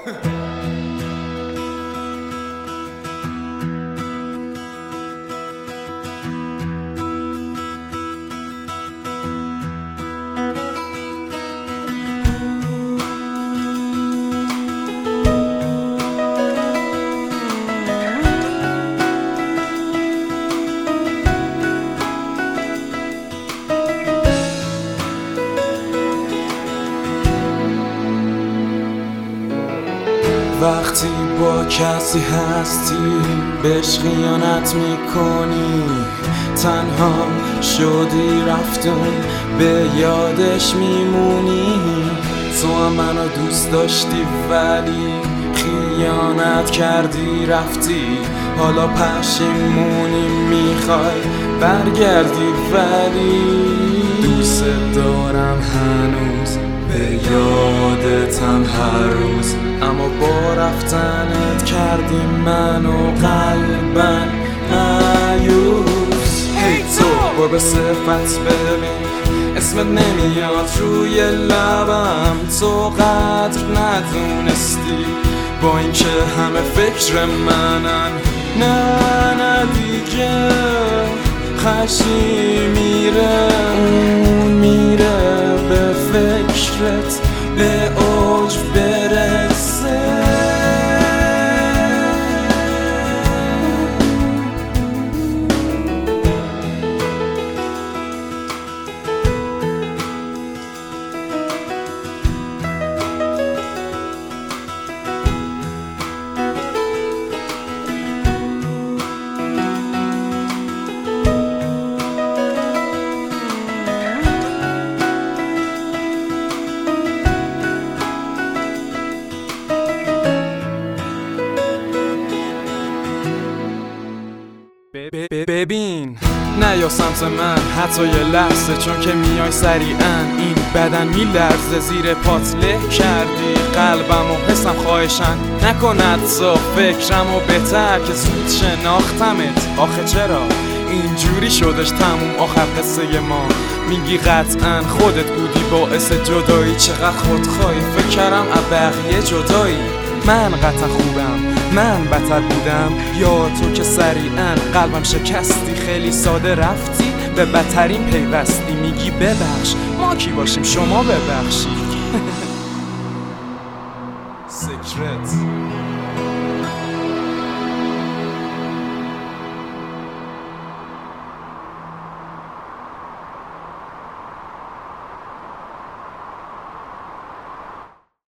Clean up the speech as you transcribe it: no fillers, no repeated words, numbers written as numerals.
وقتی با کسی هستی بهش خیانت میکنی، تنها شدی رفتون به یادش میمونی. تو هم منو دوست داشتی ولی خیانت کردی رفتی، حالا پشیمونی میخوای برگردی ولی دوست دارم هنوز، به یادتم هر روز، اما با رفتنت کردی منو قلباً مایوس. هی تو برو به صفت ببین، اسمت نمیاد روی لبم، تو قدر ندونستی با اینکه همه فکر منن. نه دیگه خشی میره، اون میره به فکرت به اوج برسه. ببین نه یا سمت من حتی یه لحظه، چون که میای سریعا این بدن میلرزه. زیر پات له کردی قلبم و حسم، خواهشن نکند تا فکرم و بهتر که زود شناختمت. آخه چرا اینجوری شدش تموم آخر قصه ما؟ میگی قطعا خودت بودی باعث جدایی، چقدر خودخواهی، فکر کردم از بقیه جدایی. من قطعا خوبم، من بتر بودم یا تو که سریعا قلبم شکستی؟ خیلی ساده رفتی به بدترین پیوستی، میگی ببخش، ما کی باشیم شما ببخشید. سکرت